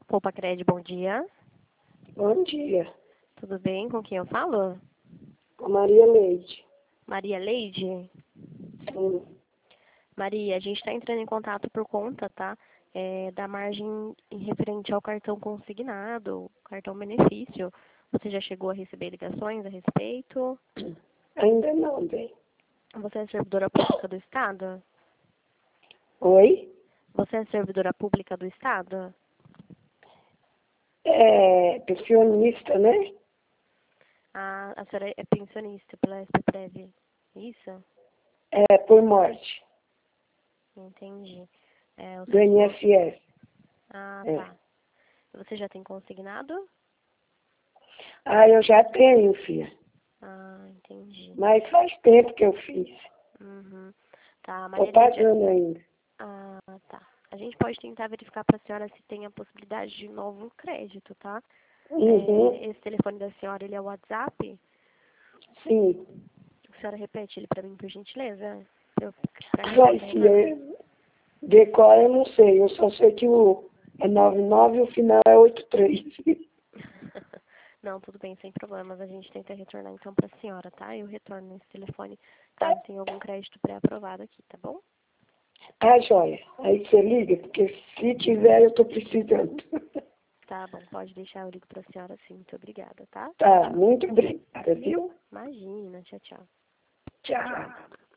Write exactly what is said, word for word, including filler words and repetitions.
Poupa Cred, bom dia. Bom dia. Tudo bem? Com quem eu falo? Com Maria Leide. Maria Leide? Sim. Maria, a gente está entrando em contato por conta, tá? É, da margem em referente ao cartão consignado, cartão benefício. Você já chegou a receber ligações a respeito? Ainda não, bem. Você é servidora pública do Estado? Oi? Você é servidora pública do Estado? É pensionista, né? Ah, a senhora é pensionista pela S P Prev, isso? É por morte. Entendi. É, o Do senhor... I N S S. Ah, É. tá. Você já tem consignado? Ah, eu já tenho, filha. Ah, entendi. Mas faz tempo que eu fiz. Uhum. Tá, Tô Maria Leide. pagando ainda. Ah, tá. A gente pode tentar verificar para a senhora se tem a possibilidade de novo crédito, tá? Uhum. É, esse telefone da senhora, ele é o WhatsApp? Sim. A senhora repete ele para mim, por gentileza? Eu, pra mim Vai, carregar. filha. Decor eu não sei. Eu só sei que o é nove nove e o final é oito três. Não, tudo bem, sem problemas. A gente tenta retornar então para a senhora, tá? Eu retorno nesse telefone caso tenha algum crédito pré-aprovado aqui, tá bom? Tá, joia. Aí você liga, porque se tiver eu tô precisando. Tá bom, pode deixar, eu ligo para a senhora sim. Muito obrigada, tá? Tchau, Tá, tchau. muito obrigada, viu? Imagina, tchau, tchau. Tchau.